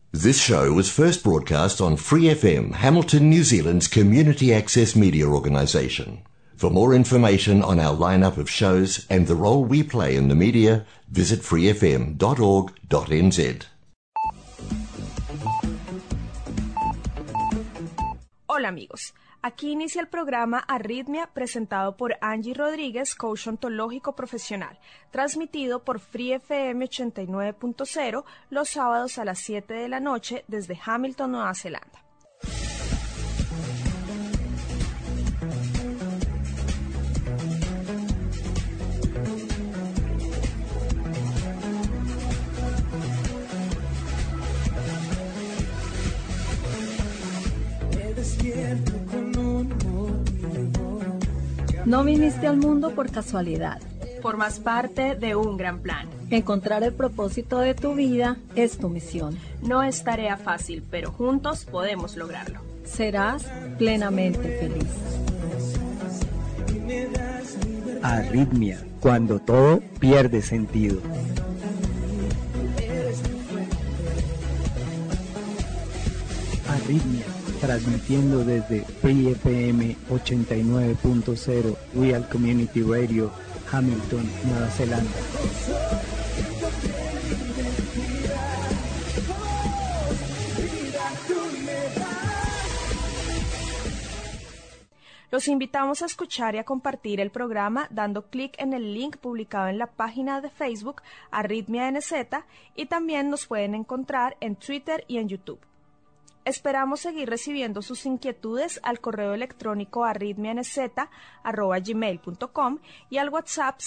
This show was first broadcast on Free FM, Hamilton, New Zealand's community access media organisation. For more information on our lineup of shows and the role we play in the media, visit freefm.org.nz. Hola amigos, aquí inicia el programa Arritmia presentado por Angie Rodríguez, coach ontológico profesional, transmitido por Free FM 89.0 los sábados a las 7 de la noche desde Hamilton, Nueva Zelanda. No viniste al mundo por casualidad. Formas parte de un gran plan. Encontrar el propósito de tu vida es tu misión. No es tarea fácil, pero juntos podemos lograrlo. Serás plenamente feliz. Arritmia, cuando todo pierde sentido. Arritmia, transmitiendo desde Free FM 89.0 Real Community Radio, Hamilton, Nueva Zelanda. Los invitamos a escuchar y a compartir el programa dando clic en el link publicado en la página de Facebook Arritmia NZ y también nos pueden encontrar en Twitter y en YouTube. Esperamos seguir recibiendo sus inquietudes al correo electrónico arritmianz@gmail.com y al WhatsApp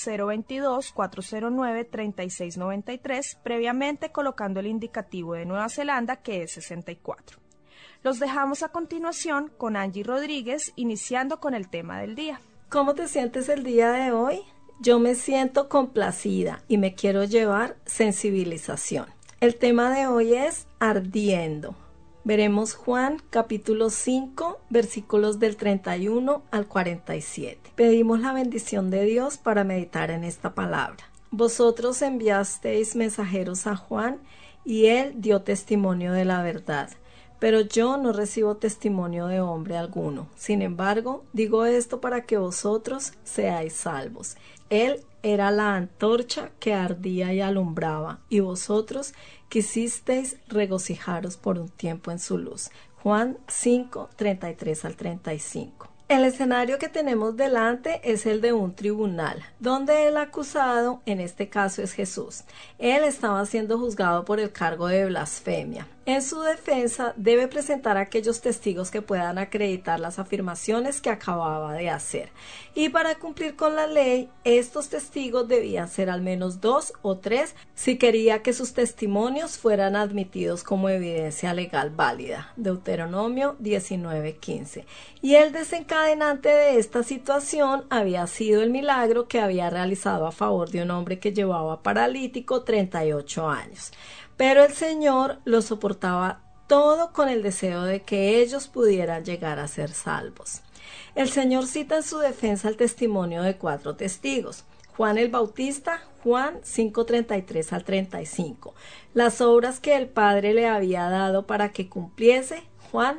022-409-3693, previamente colocando el indicativo de Nueva Zelanda que es 64. Los dejamos a continuación con Angie Rodríguez, iniciando con el tema del día. ¿Cómo te sientes el día de hoy? Yo me siento complacida y me quiero llevar sensibilización. El tema de hoy es ardiendo. Veremos Juan capítulo 5, versículos del 31 al 47. Pedimos la bendición de Dios para meditar en esta palabra. Vosotros enviasteis mensajeros a Juan y él dio testimonio de la verdad. Pero yo no recibo testimonio de hombre alguno. Sin embargo, digo esto para que vosotros seáis salvos. Él era la antorcha que ardía y alumbraba, y vosotros quisisteis regocijaros por un tiempo en su luz. Juan 5, 33 al 35. El escenario que tenemos delante es el de un tribunal, donde el acusado, en este caso es Jesús. Él estaba siendo juzgado por el cargo de blasfemia. En su defensa debe presentar aquellos testigos que puedan acreditar las afirmaciones que acababa de hacer. Y para cumplir con la ley, estos testigos debían ser al menos 2 o 3 si quería que sus testimonios fueran admitidos como evidencia legal válida. Deuteronomio 19:15. Y el desencadenante de esta situación había sido el milagro que había realizado a favor de un hombre que llevaba paralítico 38 años. Pero el Señor lo soportaba todo con el deseo de que ellos pudieran llegar a ser salvos. El Señor cita en su defensa el testimonio de 4 testigos. Juan el Bautista, Juan 5:33 al 35. Las obras que el Padre le había dado para que cumpliese, Juan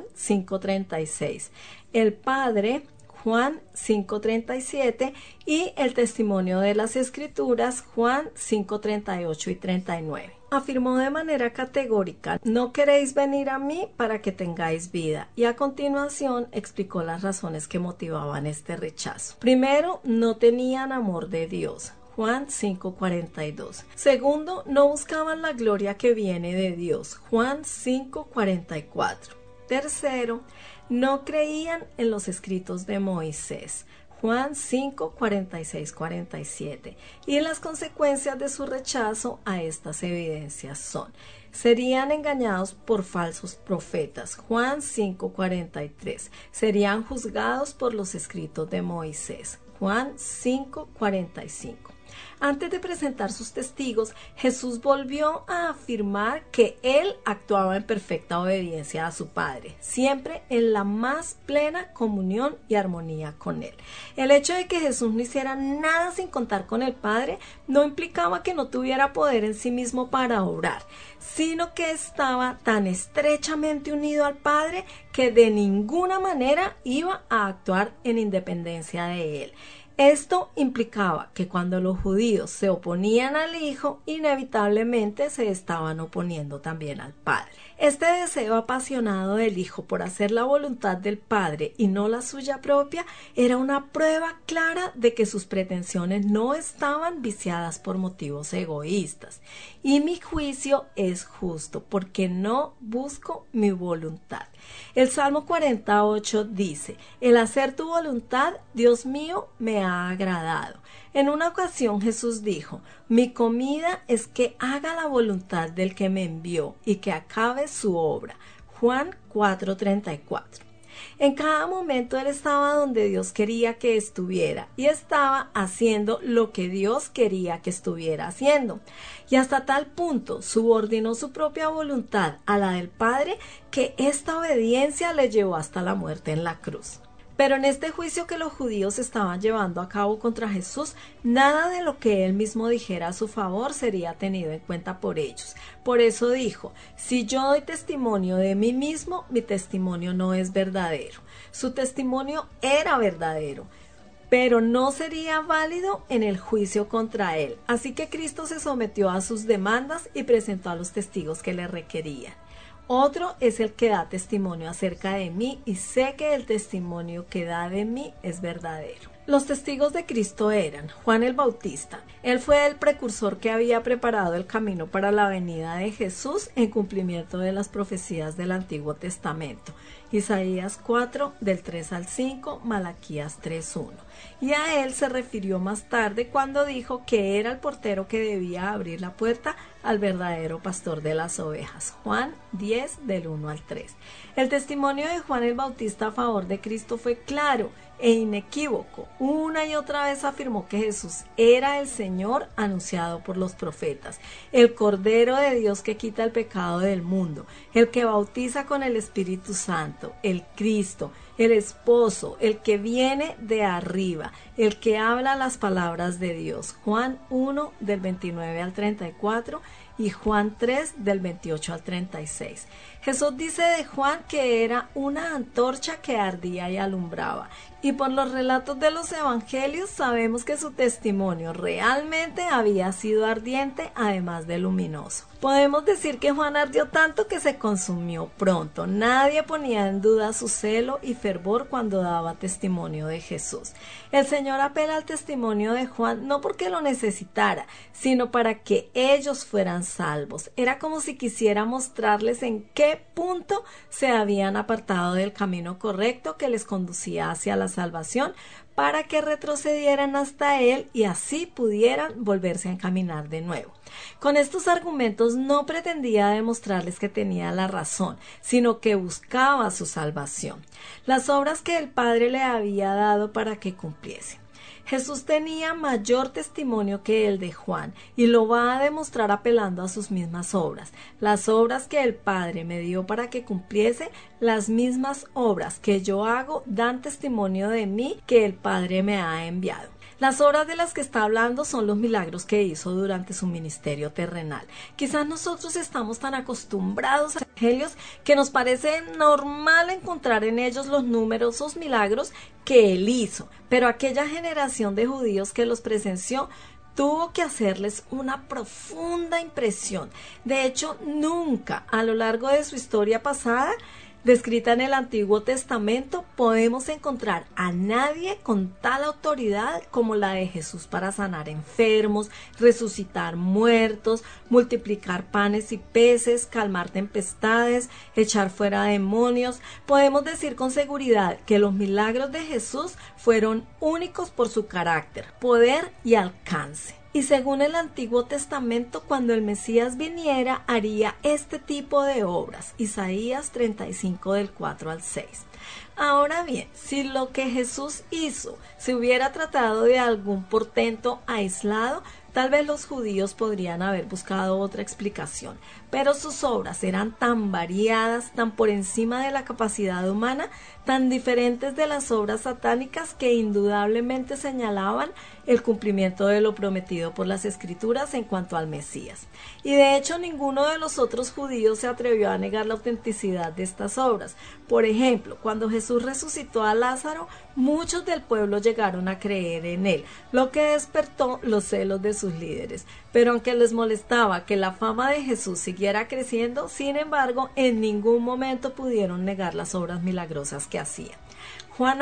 5:36. El Padre, Juan 5:37, y el testimonio de las Escrituras, Juan 5:38 y 39. Afirmó de manera categórica: no queréis venir a mí para que tengáis vida, y a continuación explicó las razones que motivaban este rechazo. Primero, no tenían amor de Dios. Juan 5:42. Segundo, no buscaban la gloria que viene de Dios. Juan 5:44. Tercero, no creían en los escritos de Moisés. Juan 5:46-47. Y las consecuencias de su rechazo a estas evidencias son: serían engañados por falsos profetas. Juan 5:43. Serían juzgados por los escritos de Moisés. Juan 5:45. Antes de presentar sus testigos, Jesús volvió a afirmar que Él actuaba en perfecta obediencia a su Padre, siempre en la más plena comunión y armonía con Él. El hecho de que Jesús no hiciera nada sin contar con el Padre no implicaba que no tuviera poder en sí mismo para obrar, sino que estaba tan estrechamente unido al Padre que de ninguna manera iba a actuar en independencia de Él. Esto implicaba que cuando los judíos se oponían al Hijo, inevitablemente se estaban oponiendo también al Padre. Este deseo apasionado del Hijo por hacer la voluntad del Padre y no la suya propia era una prueba clara de que sus pretensiones no estaban viciadas por motivos egoístas. Y mi juicio es justo, porque no busco mi voluntad. El Salmo 48 dice: el hacer tu voluntad, Dios mío, me ha agradado. En una ocasión Jesús dijo: mi comida es que haga la voluntad del que me envió y que acabe su obra. Juan 4:34. En cada momento él estaba donde Dios quería que estuviera y estaba haciendo lo que Dios quería que estuviera haciendo. Y hasta tal punto subordinó su propia voluntad a la del Padre que esta obediencia le llevó hasta la muerte en la cruz. Pero en este juicio que los judíos estaban llevando a cabo contra Jesús, nada de lo que él mismo dijera a su favor sería tenido en cuenta por ellos. Por eso dijo: si yo doy testimonio de mí mismo, mi testimonio no es verdadero. Su testimonio era verdadero, pero no sería válido en el juicio contra él. Así que Cristo se sometió a sus demandas y presentó a los testigos que le requerían. Otro es el que da testimonio acerca de mí, y sé que el testimonio que da de mí es verdadero. Los testigos de Cristo eran Juan el Bautista. Él fue el precursor que había preparado el camino para la venida de Jesús en cumplimiento de las profecías del Antiguo Testamento. Isaías 4, del 3 al 5, Malaquías 3:1. Y a él se refirió más tarde cuando dijo que era el portero que debía abrir la puerta al verdadero pastor de las ovejas. Juan 10, del 1 al 3. El testimonio de Juan el Bautista a favor de Cristo fue claro e inequívoco. Una y otra vez afirmó que Jesús era el Señor anunciado por los profetas, el Cordero de Dios que quita el pecado del mundo, el que bautiza con el Espíritu Santo, el Cristo, el esposo, el que viene de arriba, el que habla las palabras de Dios. Juan 1, del 29 al 34 y Juan 3, del 28 al 36. Jesús dice de Juan que era una antorcha que ardía y alumbraba. Y por los relatos de los evangelios sabemos que su testimonio realmente había sido ardiente, además de luminoso. Podemos decir que Juan ardió tanto que se consumió pronto. Nadie ponía en duda su celo y fervor cuando daba testimonio de Jesús. El Señor apela al testimonio de Juan no porque lo necesitara, sino para que ellos fueran salvos. Era como si quisiera mostrarles en qué punto se habían apartado del camino correcto que les conducía hacia la salvación, para que retrocedieran hasta él y así pudieran volverse a encaminar de nuevo. Con estos argumentos no pretendía demostrarles que tenía la razón, sino que buscaba su salvación, las obras que el Padre le había dado para que cumpliese. Jesús tenía mayor testimonio que el de Juan y lo va a demostrar apelando a sus mismas obras. Las obras que el Padre me dio para que cumpliese, las mismas obras que yo hago dan testimonio de mí que el Padre me ha enviado. Las obras de las que está hablando son los milagros que hizo durante su ministerio terrenal. Quizás nosotros estamos tan acostumbrados a los evangelios que nos parece normal encontrar en ellos los numerosos milagros que él hizo, pero aquella generación de judíos que los presenció tuvo que hacerles una profunda impresión. De hecho, nunca a lo largo de su historia pasada, descrita en el Antiguo Testamento, podemos encontrar a nadie con tal autoridad como la de Jesús para sanar enfermos, resucitar muertos, multiplicar panes y peces, calmar tempestades, echar fuera demonios. Podemos decir con seguridad que los milagros de Jesús fueron únicos por su carácter, poder y alcance. Y según el Antiguo Testamento, cuando el Mesías viniera, haría este tipo de obras. Isaías 35 del 4 al 6. Ahora bien, si lo que Jesús hizo se hubiera tratado de algún portento aislado, tal vez los judíos podrían haber buscado otra explicación, pero sus obras eran tan variadas, tan por encima de la capacidad humana, tan diferentes de las obras satánicas que indudablemente señalaban el cumplimiento de lo prometido por las Escrituras en cuanto al Mesías. Y de hecho ninguno de los otros judíos se atrevió a negar la autenticidad de estas obras. Por ejemplo, cuando Jesús resucitó a Lázaro, muchos del pueblo llegaron a creer en él, lo que despertó los celos de sus líderes. Pero aunque les molestaba que la fama de Jesús siguiera creciendo, sin embargo, en ningún momento pudieron negar las obras milagrosas que hacía. Juan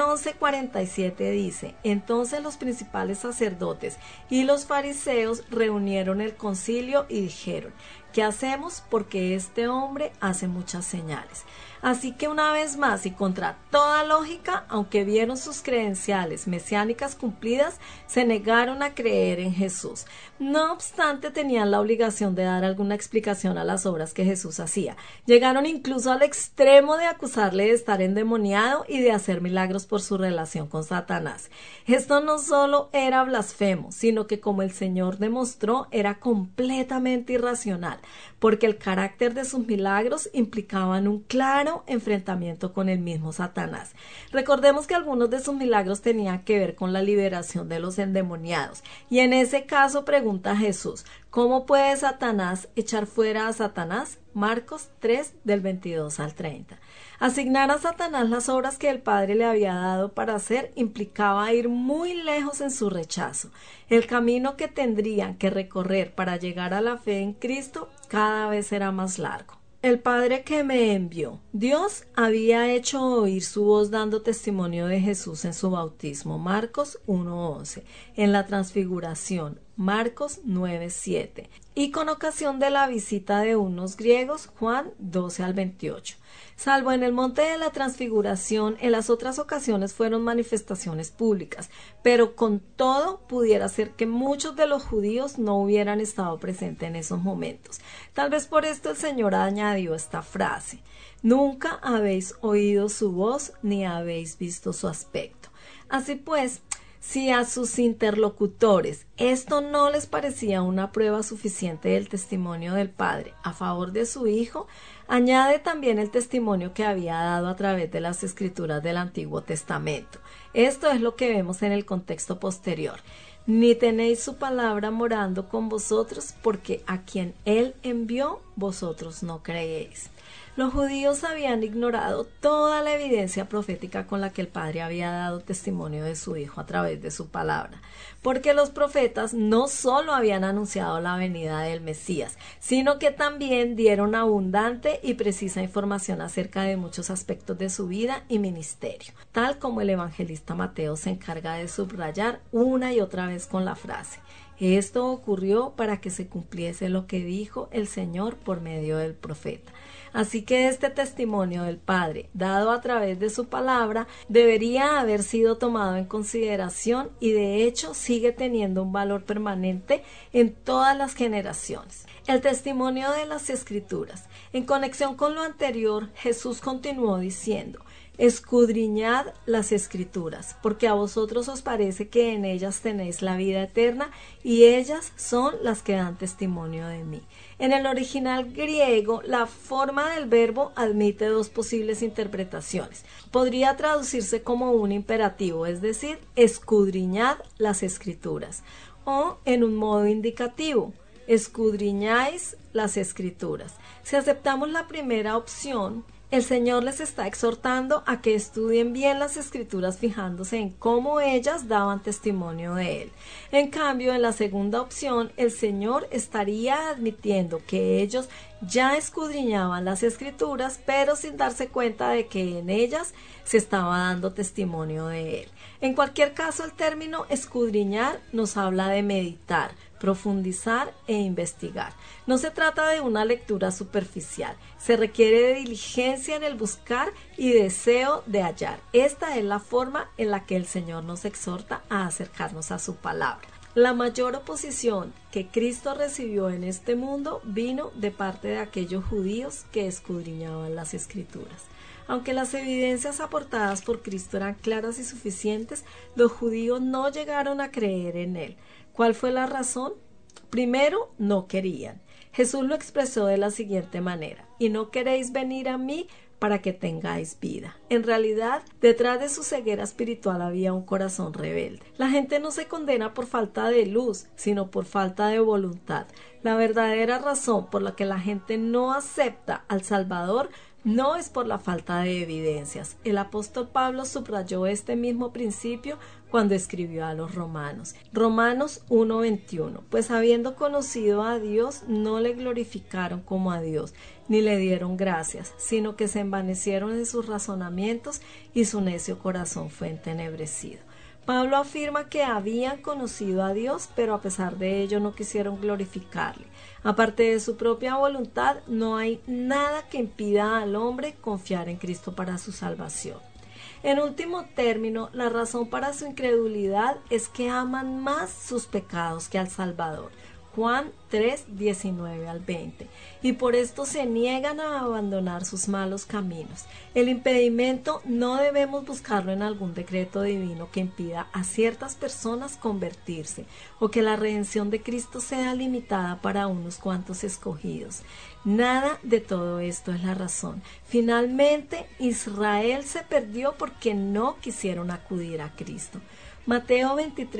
11:47 dice: Entonces los principales sacerdotes y los fariseos reunieron el concilio y dijeron: ¿Qué hacemos? Porque este hombre hace muchas señales. Así que una vez más y contra toda lógica, aunque vieron sus credenciales mesiánicas cumplidas, se negaron a creer en Jesús. No obstante, tenían la obligación de dar alguna explicación a las obras que Jesús hacía. Llegaron incluso al extremo de acusarle de estar endemoniado y de hacer milagros por su relación con Satanás. Esto no solo era blasfemo, sino que, como el Señor demostró, era completamente irracional, porque el carácter de sus milagros implicaban un claro enfrentamiento con el mismo Satanás. Recordemos que algunos de sus milagros tenían que ver con la liberación de los endemoniados, y en ese caso pregunta Jesús: ¿cómo puede Satanás echar fuera a Satanás? Marcos 3 del 22 al 30. Asignar a Satanás las obras que el Padre le había dado para hacer implicaba ir muy lejos en su rechazo. El camino que tendrían que recorrer para llegar a la fe en Cristo cada vez era más largo. El Padre que me envió. Dios había hecho oír su voz dando testimonio de Jesús en su bautismo, Marcos 1:11, en la transfiguración, Marcos 9:7, y con ocasión de la visita de unos griegos, Juan 12 al 28. Salvo en el monte de la transfiguración, en las otras ocasiones fueron manifestaciones públicas, pero con todo pudiera ser que muchos de los judíos no hubieran estado presentes en esos momentos. Tal vez por esto el Señor añadió esta frase: nunca habéis oído su voz ni habéis visto su aspecto. Así pues, si a sus interlocutores esto no les parecía una prueba suficiente del testimonio del Padre a favor de su Hijo, añade también el testimonio que había dado a través de las Escrituras del Antiguo Testamento. Esto es lo que vemos en el contexto posterior. Ni tenéis su palabra morando con vosotros, porque a quien Él envió, vosotros no creéis. Los judíos habían ignorado toda la evidencia profética con la que el Padre había dado testimonio de su Hijo a través de su palabra, porque los profetas no solo habían anunciado la venida del Mesías, sino que también dieron abundante y precisa información acerca de muchos aspectos de su vida y ministerio, tal como el evangelista Mateo se encarga de subrayar una y otra vez con la frase: esto ocurrió para que se cumpliese lo que dijo el Señor por medio del profeta. Así que este testimonio del Padre, dado a través de su palabra, debería haber sido tomado en consideración y de hecho sigue teniendo un valor permanente en todas las generaciones. El testimonio de las Escrituras. En conexión con lo anterior, Jesús continuó diciendo: escudriñad las Escrituras, porque a vosotros os parece que en ellas tenéis la vida eterna, y ellas son las que dan testimonio de mí. En el original griego, la forma del verbo admite dos posibles interpretaciones. Podría traducirse como un imperativo, es decir, escudriñad las Escrituras, o en un modo indicativo: escudriñáis las Escrituras. Si aceptamos la primera opción, el Señor les está exhortando a que estudien bien las Escrituras, fijándose en cómo ellas daban testimonio de Él. En cambio, en la segunda opción, el Señor estaría admitiendo que ellos ya escudriñaban las Escrituras, pero sin darse cuenta de que en ellas se estaba dando testimonio de Él. En cualquier caso, el término escudriñar nos habla de meditar, profundizar e investigar. No se trata de una lectura superficial, se requiere de diligencia en el buscar y deseo de hallar. Esta es la forma en la que el Señor nos exhorta a acercarnos a su palabra. La mayor oposición que Cristo recibió en este mundo vino de parte de aquellos judíos que escudriñaban las Escrituras. Aunque las evidencias aportadas por Cristo eran claras y suficientes, los judíos no llegaron a creer en él. ¿Cuál fue la razón? Primero, no querían. Jesús lo expresó de la siguiente manera: y no queréis venir a mí para que tengáis vida. En realidad, detrás de su ceguera espiritual había un corazón rebelde. La gente no se condena por falta de luz, sino por falta de voluntad. La verdadera razón por la que la gente no acepta al Salvador no es por la falta de evidencias. El apóstol Pablo subrayó este mismo principio cuando escribió a los romanos. Romanos 1:21. Pues habiendo conocido a Dios, no le glorificaron como a Dios, ni le dieron gracias, sino que se envanecieron en sus razonamientos y su necio corazón fue entenebrecido. Pablo afirma que habían conocido a Dios, pero a pesar de ello no quisieron glorificarle. Aparte de su propia voluntad, no hay nada que impida al hombre confiar en Cristo para su salvación. En último término, la razón para su incredulidad es que aman más sus pecados que al Salvador. Juan 3:19-20. Y por esto se niegan a abandonar sus malos caminos. El impedimento no debemos buscarlo en algún decreto divino que impida a ciertas personas convertirse, o que la redención de Cristo sea limitada para unos cuantos escogidos. Nada de todo esto es la razón. Finalmente, Israel se perdió porque no quisieron acudir a Cristo. Mateo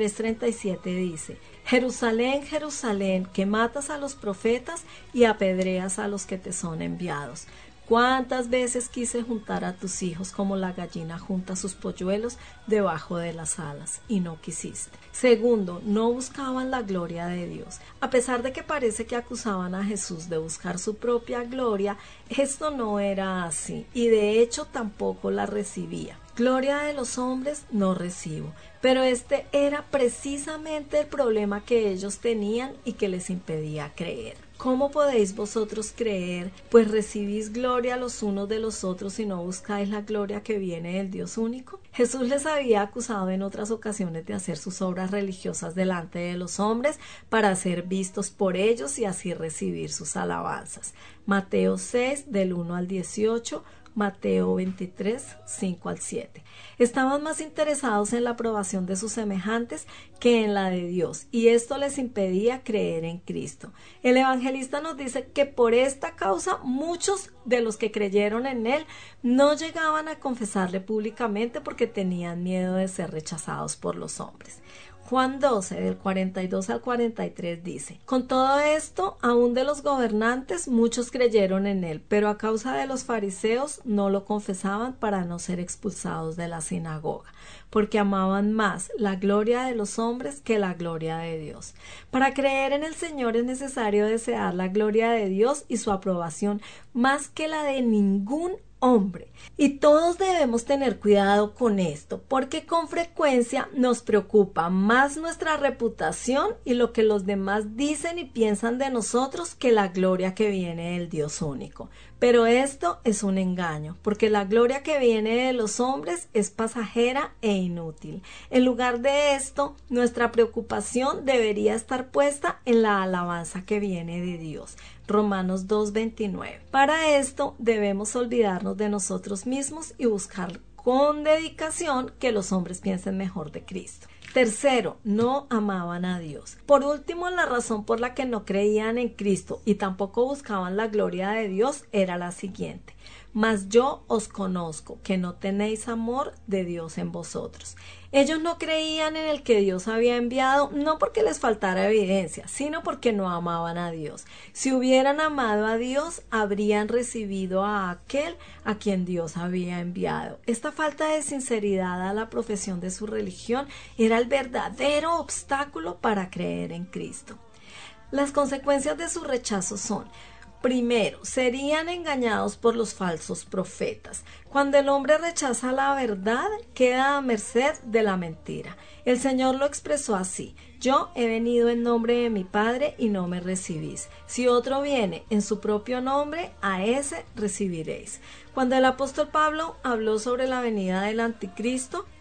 23:37 dice: Jerusalén, Jerusalén, que matas a los profetas y apedreas a los que te son enviados. ¿Cuántas veces quise juntar a tus hijos como la gallina junta sus polluelos debajo de las alas, y no quisiste? Segundo, no buscaban la gloria de Dios. A pesar de que parece que acusaban a Jesús de buscar su propia gloria, esto no era así, y de hecho tampoco la recibía. Gloria de los hombres no recibo. Pero este era precisamente el problema que ellos tenían y que les impedía creer. ¿Cómo podéis vosotros creer, pues recibís gloria los unos de los otros y no buscáis la gloria que viene del Dios único? Jesús les había acusado en otras ocasiones de hacer sus obras religiosas delante de los hombres para ser vistos por ellos y así recibir sus alabanzas. Mateo 6, del 1 al 18, Mateo 23, 5 al 7. Estaban más interesados en la aprobación de sus semejantes que en la de Dios, y esto les impedía creer en Cristo. El evangelista nos dice que por esta causa muchos de los que creyeron en él no llegaban a confesarle públicamente porque tenían miedo de ser rechazados por los hombres. Juan 12, del 42 al 43 dice: Con todo esto, aún de los gobernantes muchos creyeron en él, pero a causa de los fariseos no lo confesaban para no ser expulsados de la sinagoga, porque amaban más la gloria de los hombres que la gloria de Dios. Para creer en el Señor es necesario desear la gloria de Dios y su aprobación más que la de ningún hombre. Y todos debemos tener cuidado con esto, porque con frecuencia nos preocupa más nuestra reputación y lo que los demás dicen y piensan de nosotros que la gloria que viene del Dios único. Pero esto es un engaño, porque la gloria que viene de los hombres es pasajera e inútil. En lugar de esto, nuestra preocupación debería estar puesta en la alabanza que viene de Dios. Romanos 2:29. Para esto debemos olvidarnos de nosotros mismos y buscar con dedicación que los hombres piensen mejor de Cristo. Tercero, no amaban a Dios. Por último, la razón por la que no creían en Cristo y tampoco buscaban la gloria de Dios era la siguiente: mas yo os conozco, que no tenéis amor de Dios en vosotros. Ellos no creían en el que Dios había enviado, no porque les faltara evidencia, sino porque no amaban a Dios. Si hubieran amado a Dios, habrían recibido a aquel a quien Dios había enviado. Esta falta de sinceridad a la profesión de su religión era el verdadero obstáculo para creer en Cristo. Las consecuencias de su rechazo son: primero, serían engañados por los falsos profetas. Cuando el hombre rechaza la verdad, queda a merced de la mentira. El Señor lo expresó así: yo he venido en nombre de mi Padre y no me recibís. Si otro viene en su propio nombre, a ese recibiréis. Cuando el apóstol Pablo habló sobre la venida del anticristo,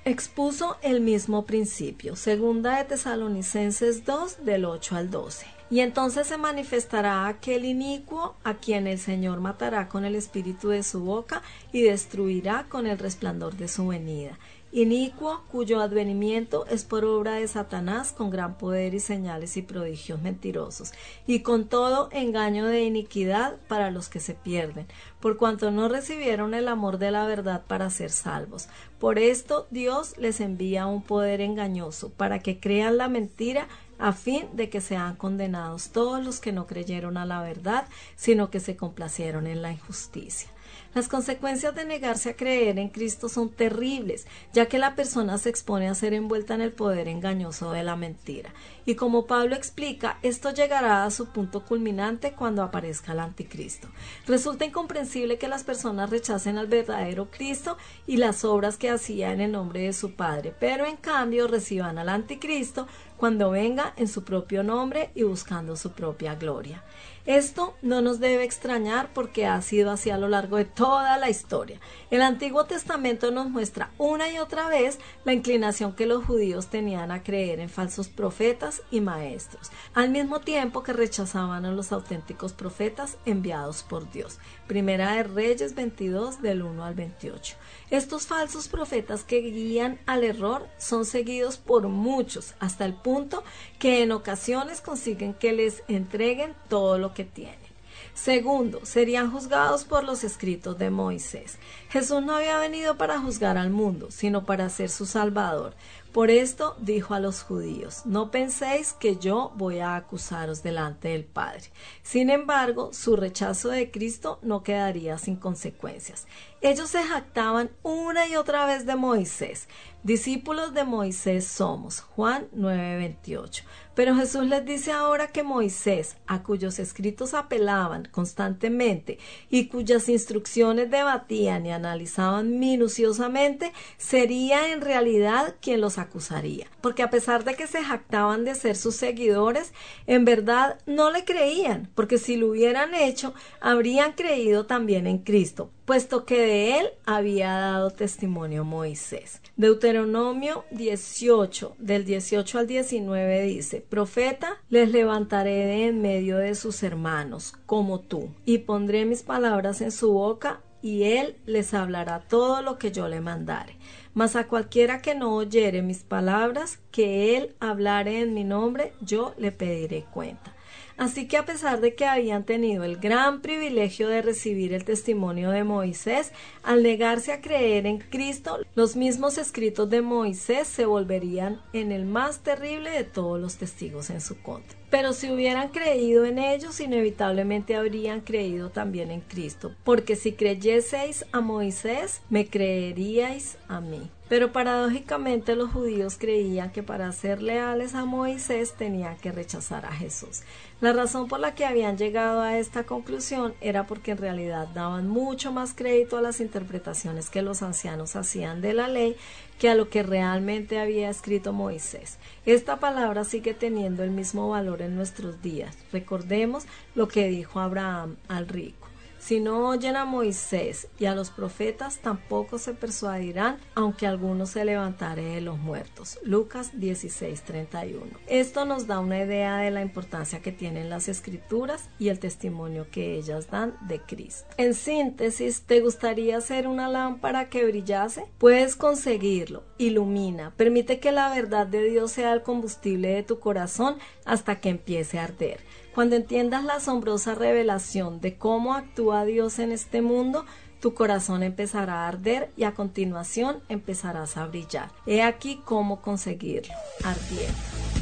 expuso el mismo principio. Segunda de Tesalonicenses 2, del 8 al 12. Y entonces se manifestará aquel inicuo a quien el Señor matará con el espíritu de su boca y destruirá con el resplandor de su venida. Inicuo, cuyo advenimiento es por obra de Satanás con gran poder y señales y prodigios mentirosos, y con todo engaño de iniquidad para los que se pierden, por cuanto no recibieron el amor de la verdad para ser salvos. Por esto Dios les envía un poder engañoso, para que crean la mentira, a fin de que sean condenados todos los que no creyeron a la verdad, sino que se complacieron en la injusticia. Las consecuencias de negarse a creer en Cristo son terribles, ya que la persona se expone a ser envuelta en el poder engañoso de la mentira. Y como Pablo explica, esto llegará a su punto culminante cuando aparezca el anticristo. Resulta incomprensible que las personas rechacen al verdadero Cristo y las obras que hacía en el nombre de su Padre, pero en cambio reciban al anticristo cuando venga en su propio nombre y buscando su propia gloria. Esto no nos debe extrañar porque ha sido así a lo largo de toda la historia. El Antiguo Testamento nos muestra una y otra vez la inclinación que los judíos tenían a creer en falsos profetas y maestros, al mismo tiempo que rechazaban a los auténticos profetas enviados por Dios. Primera de Reyes 22, del 1 al 28. Estos falsos profetas que guían al error son seguidos por muchos, hasta el punto que en ocasiones consiguen que les entreguen todo lo que tienen. Segundo, serían juzgados por los escritos de Moisés. Jesús no había venido para juzgar al mundo, sino para ser su Salvador. Por esto dijo a los judíos: no penséis que yo voy a acusaros delante del Padre. Sin embargo, su rechazo de Cristo no quedaría sin consecuencias. Ellos se jactaban una y otra vez de Moisés. Discípulos de Moisés somos. Juan 9:28. Pero Jesús les dice ahora que Moisés, a cuyos escritos apelaban constantemente y cuyas instrucciones debatían y analizaban minuciosamente, sería en realidad quien los acusaría. Porque a pesar de que se jactaban de ser sus seguidores, en verdad no le creían, porque si lo hubieran hecho, habrían creído también en Cristo, puesto que de él había dado testimonio Moisés. Deuteronomio 18, del 18 al 19 dice: profeta les levantaré de en medio de sus hermanos, como tú, y pondré mis palabras en su boca, y él les hablará todo lo que yo le mandare. Mas a cualquiera que no oyere mis palabras, que él hablare en mi nombre, yo le pediré cuenta. Así que a pesar de que habían tenido el gran privilegio de recibir el testimonio de Moisés, al negarse a creer en Cristo, los mismos escritos de Moisés se volverían en el más terrible de todos los testigos en su contra. Pero si hubieran creído en ellos, inevitablemente habrían creído también en Cristo, porque si creyeseis a Moisés, me creeríais a mí. Pero paradójicamente los judíos creían que para ser leales a Moisés tenían que rechazar a Jesús. La razón por la que habían llegado a esta conclusión era porque en realidad daban mucho más crédito a las interpretaciones que los ancianos hacían de la ley que a lo que realmente había escrito Moisés. Esta palabra sigue teniendo el mismo valor en nuestros días. Recordemos lo que dijo Abraham al rico: si no oyen a Moisés y a los profetas, tampoco se persuadirán, aunque alguno se levantare de los muertos. Lucas 16:31. Esto nos da una idea de la importancia que tienen las escrituras y el testimonio que ellas dan de Cristo. En síntesis, ¿te gustaría ser una lámpara que brillase? Puedes conseguirlo. Ilumina. Permite que la verdad de Dios sea el combustible de tu corazón hasta que empiece a arder. Cuando entiendas la asombrosa revelación de cómo actúa Dios en este mundo, tu corazón empezará a arder y a continuación empezarás a brillar. He aquí cómo conseguirlo: ardiendo.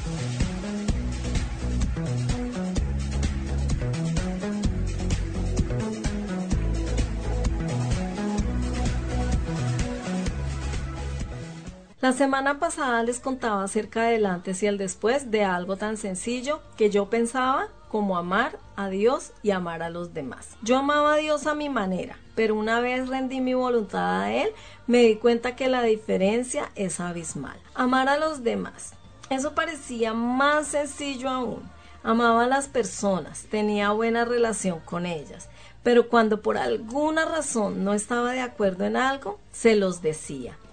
La semana pasada les contaba acerca del antes y el después de algo tan sencillo que yo pensaba como amar a Dios y amar a los demás. Yo amaba a Dios a mi manera, pero una vez rendí mi voluntad a Él, me di cuenta que la diferencia es abismal. Amar a los demás, eso parecía más sencillo aún. Amaba a las personas, tenía buena relación con ellas, pero cuando por alguna razón no estaba de acuerdo en algo, se los decía.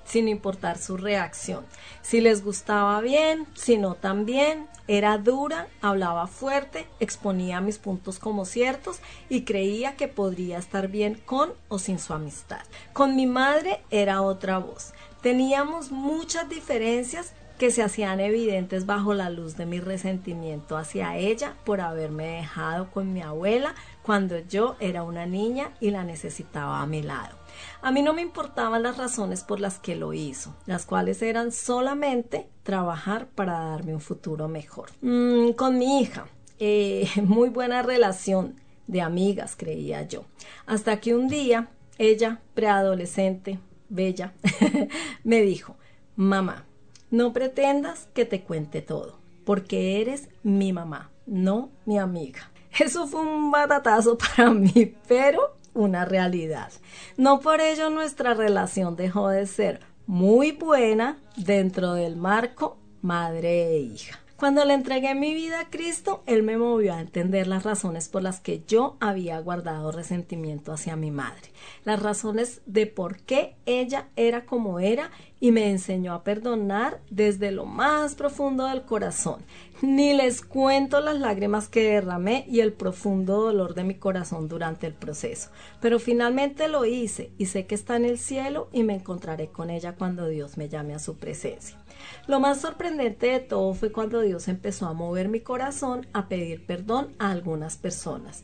sin importar su reacción. Si les gustaba bien, si no también, era dura, hablaba fuerte, exponía mis puntos como ciertos y creía que podría estar bien con o sin su amistad. Con mi madre era otra voz. Teníamos muchas diferencias que se hacían evidentes bajo la luz de mi resentimiento hacia ella por haberme dejado con mi abuela cuando yo era una niña y la necesitaba a mi lado. A mí no me importaban las razones por las que lo hizo, las cuales eran solamente trabajar para darme un futuro mejor. Con mi hija, muy buena relación de amigas, creía yo, hasta que un día ella, preadolescente, bella, me dijo: mamá, no pretendas que te cuente todo, porque eres mi mamá, no mi amiga. Eso fue un batatazo para mí, pero una realidad. No por ello nuestra relación dejó de ser muy buena dentro del marco madre e hija. Cuando le entregué mi vida a Cristo, Él me movió a entender las razones por las que yo había guardado resentimiento hacia mi madre, las razones de por qué ella era como era, y me enseñó a perdonar desde lo más profundo del corazón. Ni les cuento las lágrimas que derramé y el profundo dolor de mi corazón durante el proceso, pero finalmente lo hice y sé que está en el cielo y me encontraré con ella cuando Dios me llame a su presencia. Lo más sorprendente de todo fue cuando Dios empezó a mover mi corazón a pedir perdón a algunas personas.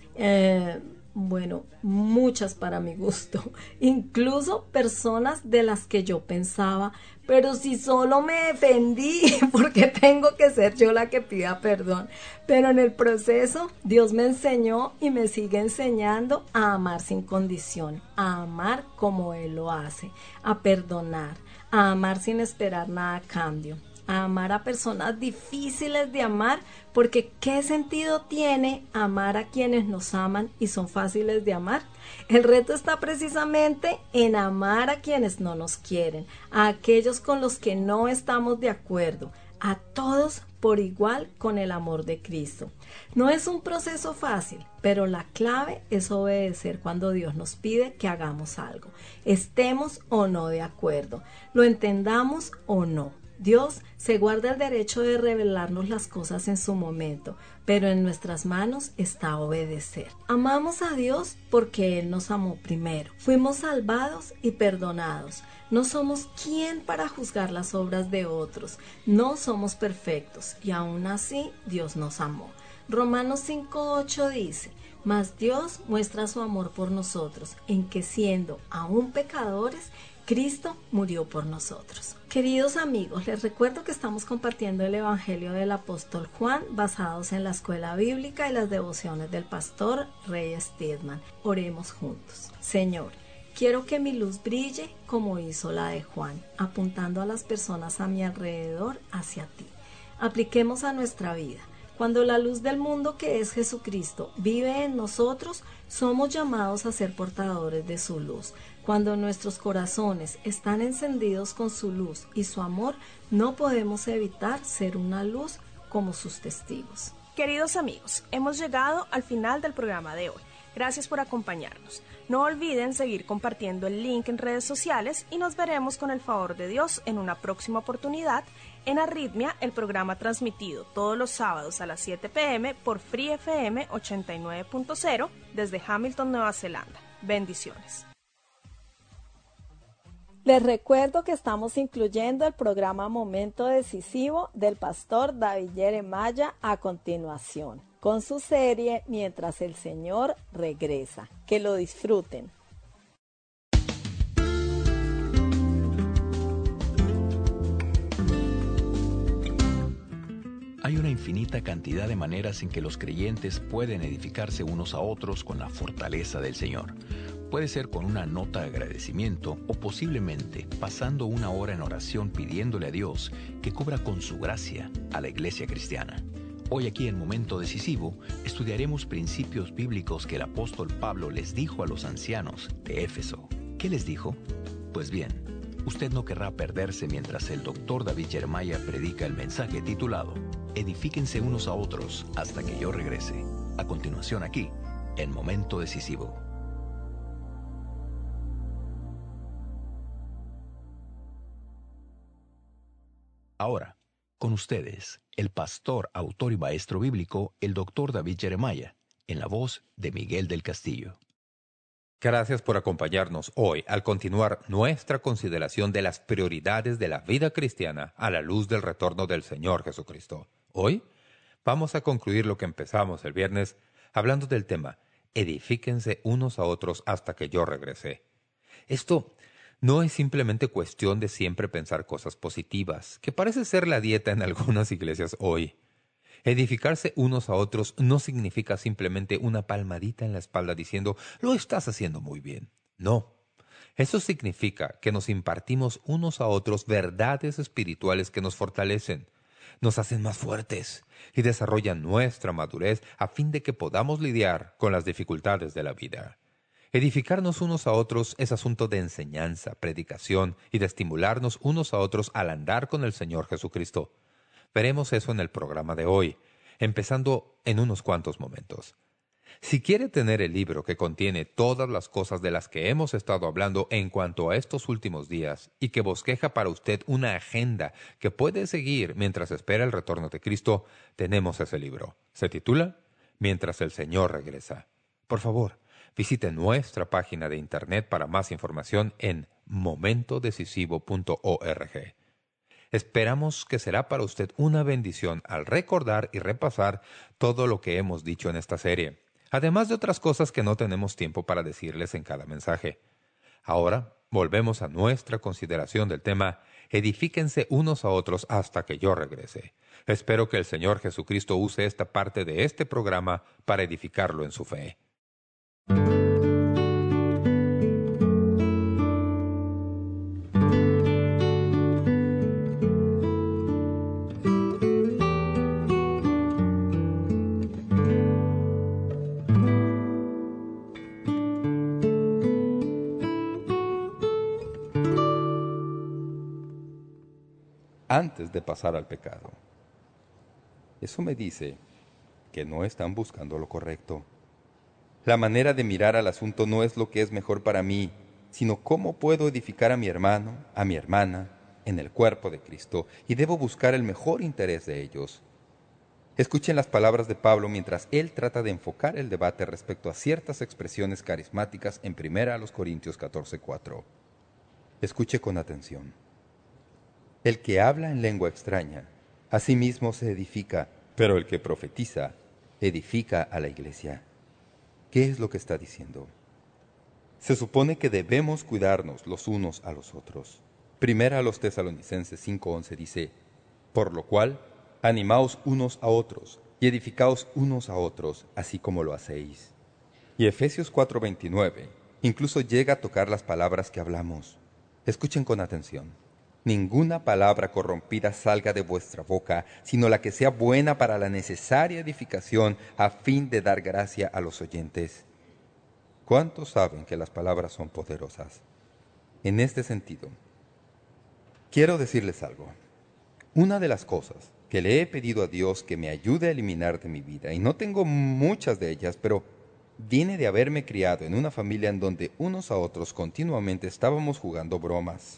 Bueno, muchas para mi gusto, incluso personas de las que yo pensaba, pero si solo me defendí, porque tengo que ser yo la que pida perdón. Pero en el proceso, Dios me enseñó y me sigue enseñando a amar sin condición, a amar como Él lo hace, a perdonar, a amar sin esperar nada a cambio, a amar a personas difíciles de amar, porque ¿qué sentido tiene amar a quienes nos aman y son fáciles de amar? El reto está precisamente en amar a quienes no nos quieren, a aquellos con los que no estamos de acuerdo, a todos por igual con el amor de Cristo. No es un proceso fácil, pero la clave es obedecer cuando Dios nos pide que hagamos algo, estemos o no de acuerdo, lo entendamos o no. Dios se guarda el derecho de revelarnos las cosas en su momento, pero en nuestras manos está obedecer. Amamos a Dios porque Él nos amó primero. Fuimos salvados y perdonados. No somos quien para juzgar las obras de otros. No somos perfectos y aún así Dios nos amó. Romanos 5:8 dice: mas Dios muestra su amor por nosotros, en que siendo aún pecadores, Cristo murió por nosotros. Queridos amigos, les recuerdo que estamos compartiendo el Evangelio del apóstol Juan basados en la escuela bíblica y las devociones del pastor Ray Stedman. Oremos juntos. Señor, quiero que mi luz brille como hizo la de Juan, apuntando a las personas a mi alrededor hacia ti. Apliquemos a nuestra vida. Cuando la luz del mundo, que es Jesucristo, vive en nosotros, somos llamados a ser portadores de su luz. Cuando nuestros corazones están encendidos con su luz y su amor, no podemos evitar ser una luz como sus testigos. Queridos amigos, hemos llegado al final del programa de hoy. Gracias por acompañarnos. No olviden seguir compartiendo el link en redes sociales y nos veremos con el favor de Dios en una próxima oportunidad en Arritmia, el programa transmitido todos los sábados a las 7 p.m. por Free FM 89.0 desde Hamilton, Nueva Zelanda. Bendiciones. Les recuerdo que estamos incluyendo el programa Momento Decisivo del pastor David Jeremiah a continuación, con su serie Mientras el Señor Regresa. Que lo disfruten. Hay una infinita cantidad de maneras en que los creyentes pueden edificarse unos a otros con la fortaleza del Señor. Puede ser con una nota de agradecimiento o posiblemente pasando una hora en oración pidiéndole a Dios que cubra con su gracia a la iglesia cristiana. Hoy aquí en Momento Decisivo estudiaremos principios bíblicos que el apóstol Pablo les dijo a los ancianos de Éfeso. ¿Qué les dijo? Pues bien, usted no querrá perderse mientras el doctor David Jeremiah predica el mensaje titulado Edifíquense unos a otros hasta que yo regrese. A continuación aquí, en Momento Decisivo. Ahora, con ustedes, el pastor, autor y maestro bíblico, el Dr. David Jeremiah, en la voz de Miguel del Castillo. Gracias por acompañarnos hoy al continuar nuestra consideración de las prioridades de la vida cristiana a la luz del retorno del Señor Jesucristo. Hoy vamos a concluir lo que empezamos el viernes hablando del tema «Edifíquense unos a otros hasta que yo regrese». Esto no es simplemente cuestión de siempre pensar cosas positivas, que parece ser la dieta en algunas iglesias hoy. Edificarse unos a otros no significa simplemente una palmadita en la espalda diciendo «lo estás haciendo muy bien». No. Eso significa que nos impartimos unos a otros verdades espirituales que nos fortalecen, nos hacen más fuertes y desarrollan nuestra madurez a fin de que podamos lidiar con las dificultades de la vida. Edificarnos unos a otros es asunto de enseñanza, predicación y de estimularnos unos a otros al andar con el Señor Jesucristo. Veremos eso en el programa de hoy, empezando en unos cuantos momentos. Si quiere tener el libro que contiene todas las cosas de las que hemos estado hablando en cuanto a estos últimos días y que bosqueja para usted una agenda que puede seguir mientras espera el retorno de Cristo, tenemos ese libro. Se titula Mientras el Señor regresa. Por favor, visite nuestra página de internet para más información en momentodecisivo.org. Esperamos que será para usted una bendición al recordar y repasar todo lo que hemos dicho en esta serie, además de otras cosas que no tenemos tiempo para decirles en cada mensaje. Ahora, volvemos a nuestra consideración del tema «Edifíquense unos a otros hasta que yo regrese». Espero que el Señor Jesucristo use esta parte de este programa para edificarlo en su fe. Antes de pasar al pecado. Eso me dice que no están buscando lo correcto. La manera de mirar al asunto no es lo que es mejor para mí, sino cómo puedo edificar a mi hermano, a mi hermana, en el cuerpo de Cristo, y debo buscar el mejor interés de ellos. Escuchen las palabras de Pablo mientras él trata de enfocar el debate respecto a ciertas expresiones carismáticas en 1 Corintios 14:4. Escuche con atención. El que habla en lengua extraña, a sí mismo se edifica, pero el que profetiza, edifica a la iglesia. ¿Qué es lo que está diciendo? Se supone que debemos cuidarnos los unos a los otros. Primera a los Tesalonicenses 5:11 dice, «Por lo cual, animaos unos a otros, y edificaos unos a otros, así como lo hacéis». Y Efesios 4:29 incluso llega a tocar las palabras que hablamos. Escuchen con atención. Ninguna palabra corrompida salga de vuestra boca, sino la que sea buena para la necesaria edificación a fin de dar gracia a los oyentes. ¿Cuántos saben que las palabras son poderosas? En este sentido, quiero decirles algo. Una de las cosas que le he pedido a Dios que me ayude a eliminar de mi vida, y no tengo muchas de ellas, pero viene de haberme criado en una familia en donde unos a otros continuamente estábamos jugando bromas.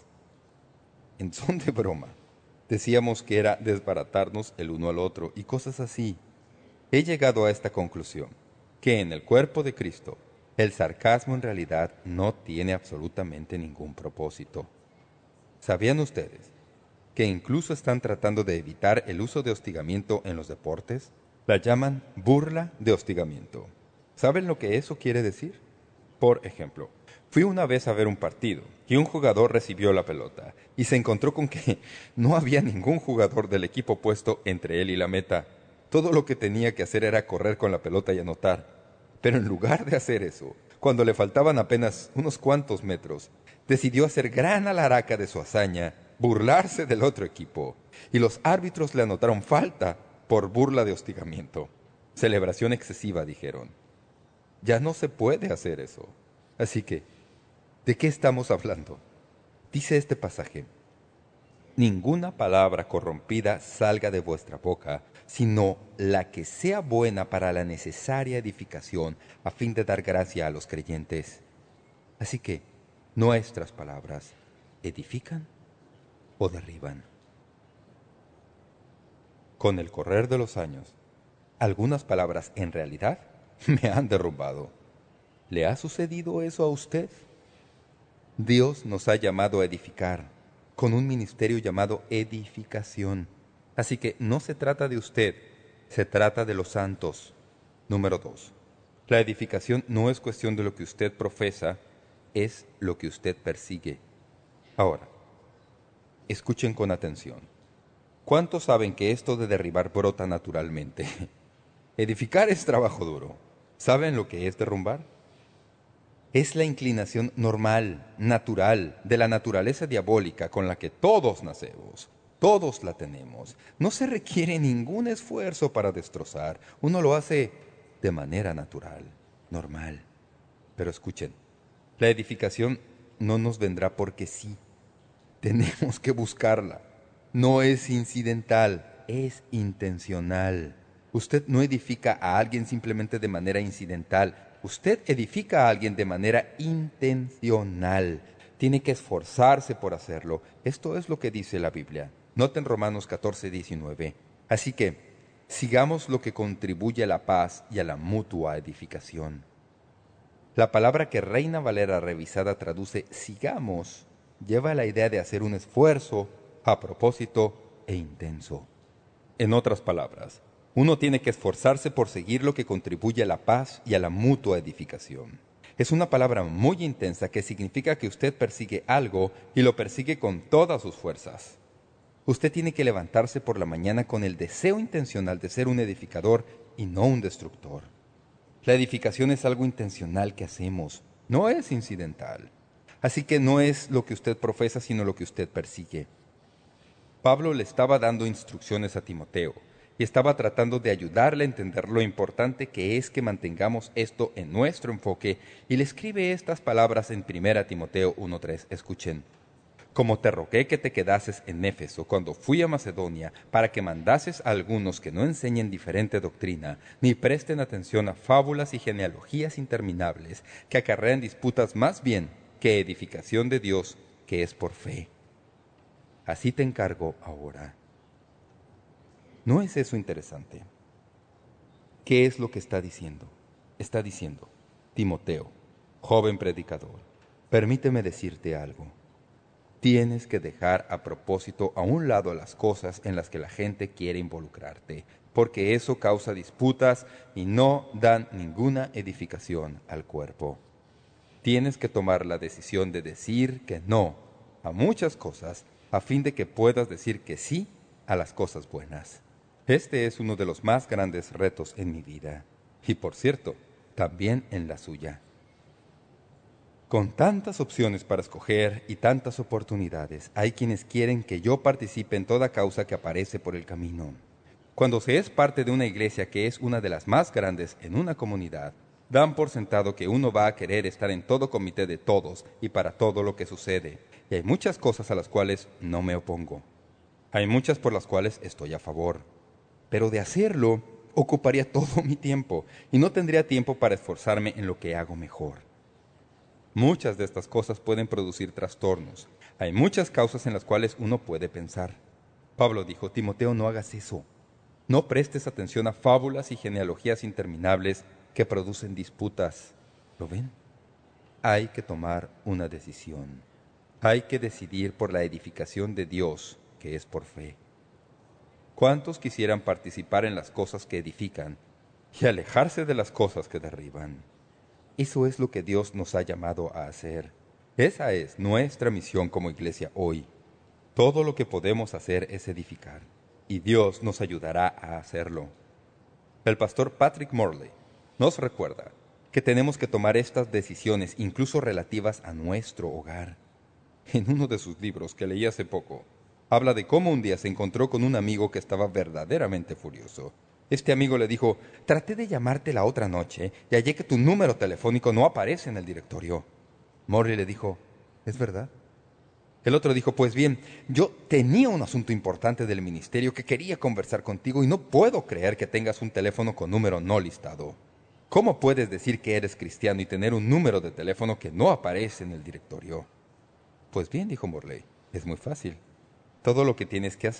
En son de broma, decíamos que era desbaratarnos el uno al otro y cosas así. He llegado a esta conclusión, que en el cuerpo de Cristo, el sarcasmo en realidad no tiene absolutamente ningún propósito. ¿Sabían ustedes que incluso están tratando de evitar el uso de hostigamiento en los deportes? La llaman burla de hostigamiento. ¿Saben lo que eso quiere decir? Por ejemplo, fui una vez a ver un partido y un jugador recibió la pelota y se encontró con que no había ningún jugador del equipo opuesto entre él y la meta. Todo lo que tenía que hacer era correr con la pelota y anotar. Pero en lugar de hacer eso, cuando le faltaban apenas unos cuantos metros, decidió hacer gran alaraca de su hazaña, burlarse del otro equipo, y los árbitros le anotaron falta por burla de hostigamiento. Celebración excesiva, dijeron. Ya no se puede hacer eso. Así que, ¿de qué estamos hablando? Dice este pasaje, «Ninguna palabra corrompida salga de vuestra boca, sino la que sea buena para la necesaria edificación, a fin de dar gracia a los creyentes». Así que, nuestras palabras, ¿edifican o derriban? con el correr de los años, algunas palabras en realidad me han derrumbado. ¿Le ha sucedido eso a usted? Dios nos ha llamado a edificar, con un ministerio llamado edificación. Así que no se trata de usted, se trata de los santos. Número 2. La edificación no es cuestión de lo que usted profesa, es lo que usted persigue. Ahora, escuchen con atención. ¿Cuántos saben que esto de derribar brota naturalmente? Edificar es trabajo duro. ¿Saben lo que es derrumbar? Es la inclinación normal, natural, de la naturaleza diabólica con la que todos nacemos. Todos la tenemos. No se requiere ningún esfuerzo para destrozar. Uno lo hace de manera natural, normal. Pero escuchen, la edificación no nos vendrá porque sí. Tenemos que buscarla. No es incidental, es intencional. Usted no edifica a alguien simplemente de manera incidental. Usted edifica a alguien de manera intencional. Tiene que esforzarse por hacerlo. Esto es lo que dice la Biblia. Noten Romanos 14:19. Así que, sigamos lo que contribuye a la paz y a la mutua edificación. La palabra que Reina Valera revisada traduce sigamos, lleva la idea de hacer un esfuerzo a propósito e intenso. En otras palabras, uno tiene que esforzarse por seguir lo que contribuye a la paz y a la mutua edificación. Es una palabra muy intensa que significa que usted persigue algo y lo persigue con todas sus fuerzas. Usted tiene que levantarse por la mañana con el deseo intencional de ser un edificador y no un destructor. La edificación es algo intencional que hacemos, no es incidental. Así que no es lo que usted profesa, sino lo que usted persigue. Pablo le estaba dando instrucciones a Timoteo y estaba tratando de ayudarle a entender lo importante que es que mantengamos esto en nuestro enfoque, y le escribe estas palabras en 1 Timoteo 1:3. Escuchen. Como te rogué que te quedases en Éfeso cuando fui a Macedonia, para que mandases a algunos que no enseñen diferente doctrina, ni presten atención a fábulas y genealogías interminables, que acarrean disputas más bien que edificación de Dios, que es por fe. Así te encargo ahora. ¿No es eso interesante? ¿Qué es lo que está diciendo? Está diciendo, Timoteo, joven predicador, permíteme decirte algo. Tienes que dejar a propósito a un lado las cosas en las que la gente quiere involucrarte, porque eso causa disputas y no dan ninguna edificación al cuerpo. Tienes que tomar la decisión de decir que no a muchas cosas a fin de que puedas decir que sí a las cosas buenas. Este es uno de los más grandes retos en mi vida, y por cierto, también en la suya. Con tantas opciones para escoger y tantas oportunidades, hay quienes quieren que yo participe en toda causa que aparece por el camino. Cuando se es parte de una iglesia que es una de las más grandes en una comunidad, dan por sentado que uno va a querer estar en todo comité de todos y para todo lo que sucede. Y hay muchas cosas a las cuales no me opongo. Hay muchas por las cuales estoy a favor. Pero de hacerlo, ocuparía todo mi tiempo y no tendría tiempo para esforzarme en lo que hago mejor. Muchas de estas cosas pueden producir trastornos. Hay muchas causas en las cuales uno puede pensar. Pablo dijo, Timoteo, no hagas eso. No prestes atención a fábulas y genealogías interminables que producen disputas. ¿Lo ven? Hay que tomar una decisión. Hay que decidir por la edificación de Dios, que es por fe. ¿Cuántos quisieran participar en las cosas que edifican y alejarse de las cosas que derriban? Eso es lo que Dios nos ha llamado a hacer. Esa es nuestra misión como iglesia hoy. Todo lo que podemos hacer es edificar, y Dios nos ayudará a hacerlo. El pastor Patrick Morley nos recuerda que tenemos que tomar estas decisiones, incluso relativas a nuestro hogar. En uno de sus libros que leí hace poco, habla de cómo un día se encontró con un amigo que estaba verdaderamente furioso. Este amigo le dijo, traté de llamarte la otra noche y hallé que tu número telefónico no aparece en el directorio. Morley le dijo, ¿es verdad? El otro dijo, pues bien, yo tenía un asunto importante del ministerio que quería conversar contigo y no puedo creer que tengas un teléfono con número no listado. ¿Cómo puedes decir que eres cristiano y tener un número de teléfono que no aparece en el directorio? Pues bien, dijo Morley, es muy fácil. Todo lo que tienes que hacer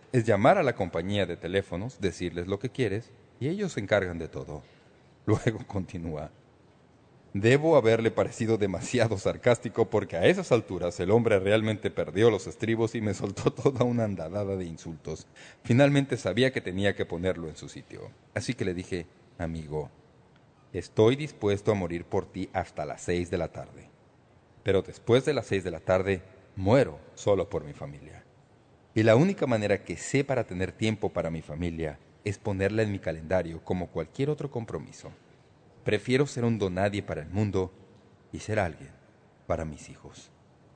es llamar a la compañía de teléfonos, decirles lo que quieres, y ellos se encargan de todo. Luego continúa. Debo haberle parecido demasiado sarcástico porque a esas alturas el hombre realmente perdió los estribos y me soltó toda una andadada de insultos. Finalmente sabía que tenía que ponerlo en su sitio. Así que le dije, amigo, estoy dispuesto a morir por ti hasta las 6 de la tarde. Pero después de las 6 de la tarde, muero solo por mi familia. Y la única manera que sé para tener tiempo para mi familia es ponerla en mi calendario como cualquier otro compromiso. Prefiero ser un donadie para el mundo y ser alguien para mis hijos.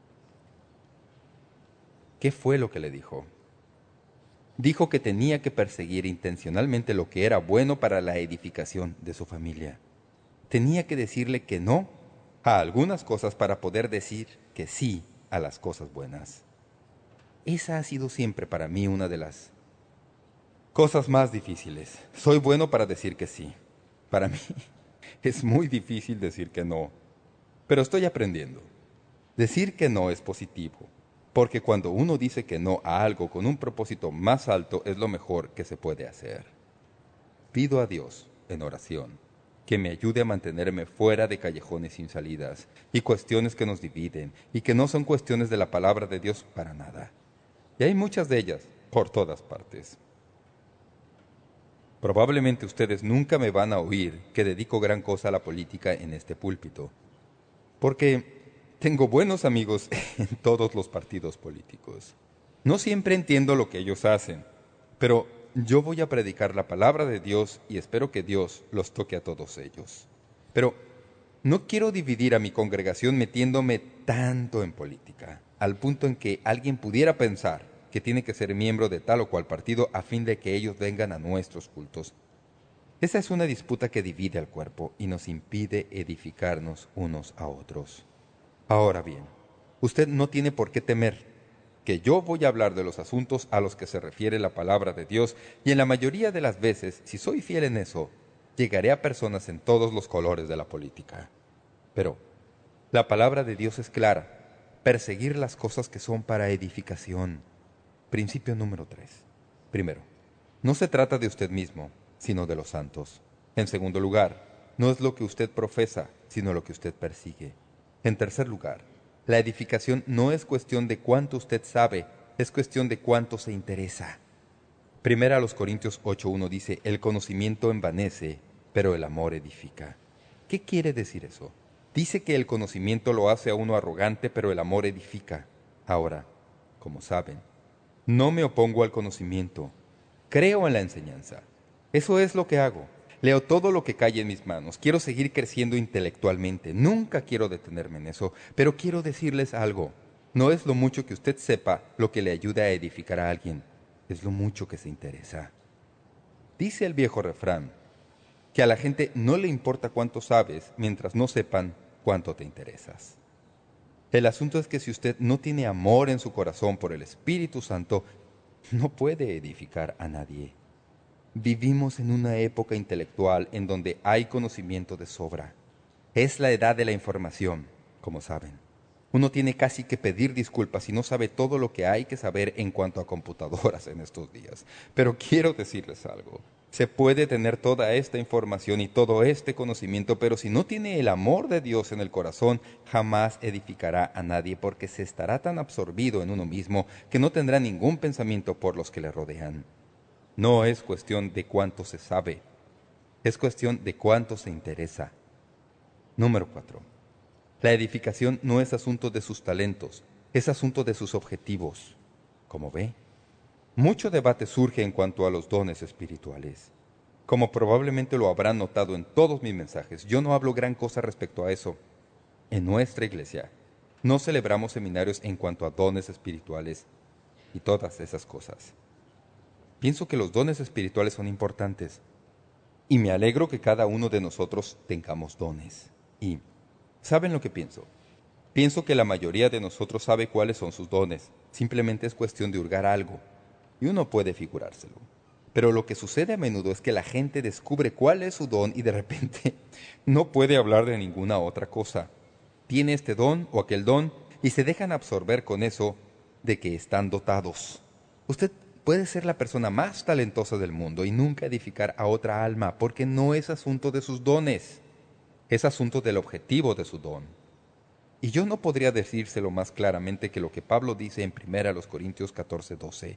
¿Qué fue lo que le dijo? Dijo que tenía que perseguir intencionalmente lo que era bueno para la edificación de su familia. Tenía que decirle que no a algunas cosas para poder decir que sí a las cosas buenas. Esa ha sido siempre para mí una de las cosas más difíciles. Soy bueno para decir que sí. Para mí es muy difícil decir que no, pero estoy aprendiendo. Decir que no es positivo, porque cuando uno dice que no a algo con un propósito más alto es lo mejor que se puede hacer. Pido a Dios, en oración, que me ayude a mantenerme fuera de callejones sin salidas y cuestiones que nos dividen y que no son cuestiones de la palabra de Dios para nada. Y hay muchas de ellas por todas partes. Probablemente ustedes nunca me van a oír que dedico gran cosa a la política en este púlpito, porque tengo buenos amigos en todos los partidos políticos. No siempre entiendo lo que ellos hacen, pero yo voy a predicar la palabra de Dios y espero que Dios los toque a todos ellos. Pero no quiero dividir a mi congregación metiéndome tanto en política, al punto en que alguien pudiera pensar que tiene que ser miembro de tal o cual partido a fin de que ellos vengan a nuestros cultos. Esa es una disputa que divide al cuerpo y nos impide edificarnos unos a otros. Ahora bien, usted no tiene por qué temer que yo voy a hablar de los asuntos a los que se refiere la palabra de Dios, y en la mayoría de las veces, si soy fiel en eso, llegaré a personas en todos los colores de la política. Pero la palabra de Dios es clara: perseguir las cosas que son para edificación. Principio número 3. Primero, no se trata de usted mismo, sino de los santos. En segundo lugar, no es lo que usted profesa, sino lo que usted persigue. En tercer lugar, la edificación no es cuestión de cuánto usted sabe, es cuestión de cuánto se interesa. Primera a los Corintios 8:1 dice, el conocimiento envanece, pero el amor edifica. ¿Qué quiere decir eso? Dice que el conocimiento lo hace a uno arrogante, pero el amor edifica. Ahora, como saben, no me opongo al conocimiento. Creo en la enseñanza. Eso es lo que hago. Leo todo lo que cae en mis manos. Quiero seguir creciendo intelectualmente. Nunca quiero detenerme en eso. Pero quiero decirles algo. No es lo mucho que usted sepa lo que le ayuda a edificar a alguien. Es lo mucho que se interesa. Dice el viejo refrán que a la gente no le importa cuánto sabes mientras no sepan cuánto te interesas. El asunto es que si usted no tiene amor en su corazón por el Espíritu Santo, no puede edificar a nadie. Vivimos en una época intelectual en donde hay conocimiento de sobra. Es la edad de la información, como saben. Uno tiene casi que pedir disculpas si no sabe todo lo que hay que saber en cuanto a computadoras en estos días. Pero quiero decirles algo. Se puede tener toda esta información y todo este conocimiento, pero si no tiene el amor de Dios en el corazón, jamás edificará a nadie, porque se estará tan absorbido en uno mismo que no tendrá ningún pensamiento por los que le rodean. No es cuestión de cuánto se sabe, es cuestión de cuánto se interesa. Número 4. La edificación no es asunto de sus talentos, es asunto de sus objetivos. Como ve, mucho debate surge en cuanto a los dones espirituales. Como probablemente lo habrán notado en todos mis mensajes, yo no hablo gran cosa respecto a eso. En nuestra iglesia no celebramos seminarios en cuanto a dones espirituales y todas esas cosas. Pienso que los dones espirituales son importantes y me alegro que cada uno de nosotros tengamos dones. Y, ¿saben lo que pienso? Pienso que la mayoría de nosotros sabe cuáles son sus dones. Simplemente es cuestión de hurgar algo. Y uno puede figurárselo. Pero lo que sucede a menudo es que la gente descubre cuál es su don y de repente no puede hablar de ninguna otra cosa. Tiene este don o aquel don y se dejan absorber con eso de que están dotados. Usted puede ser la persona más talentosa del mundo y nunca edificar a otra alma, porque no es asunto de sus dones, es asunto del objetivo de su don. Y yo no podría decírselo más claramente que lo que Pablo dice en 1 Corintios 14:12.